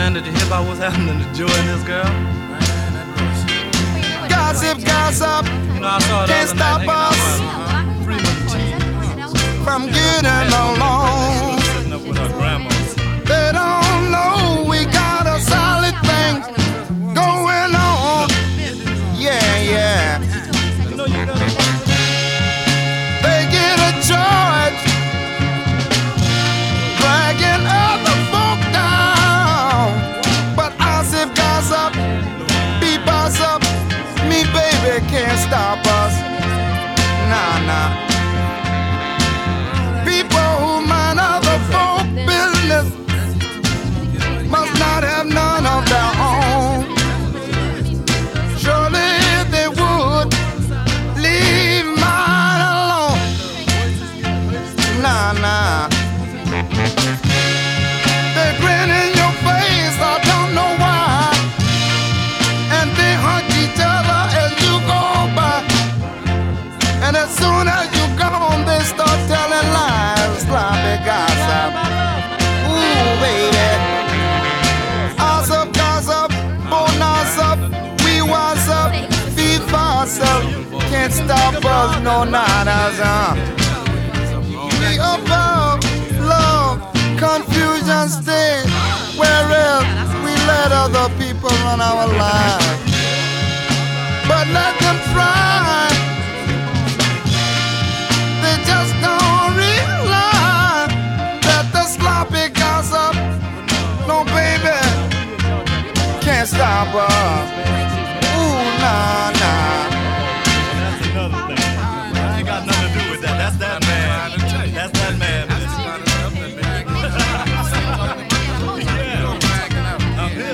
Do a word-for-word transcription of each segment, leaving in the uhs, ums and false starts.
man, did you hear about what's happening to Joe and this girl? Gossip, gossip, You know, I saw it can't the other stop night us hanging out with Freeman T. from getting along. Sitting up with her grandma. They don't know we got a solid thing going on. Yeah, yeah. They get a charge dragging other folk down. But I said, gossip, be boss up. Me, baby, can't stop us. Nah, nah. People who mind other folk business must not have none of their own. Surely they would leave mine alone. Nah, nah. They grin in your face, I don't know why. And they hug each other as you go by. And as soon as you gone, they start telling lies. Sloppy gossip. Ooh, baby. Gossip, gossip, bonus up, we was up, feed fast up. Can't stop us, no nanas, huh? We above love, confusion stay. Whereas we let other people run our lives. But let them try. They just don't realize that the sloppy gossip, no baby, can't stop us. Ooh, nah, nah. That's another thing. I ain't got nothing to do with that. That's that man. That's that man. I'm here.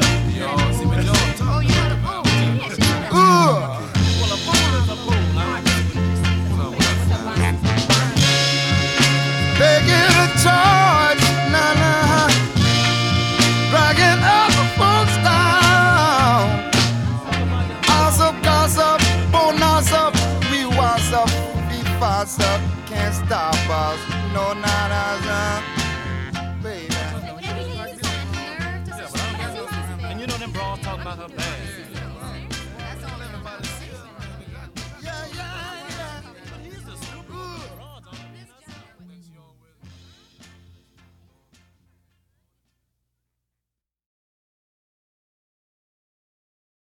Ooh. Well, a fool is a fool. They get a charge, nah, nah, dragging other folks down. Gossip, gossip, bonus up, we was up, we fast up, can't stop us, no nanas, uh.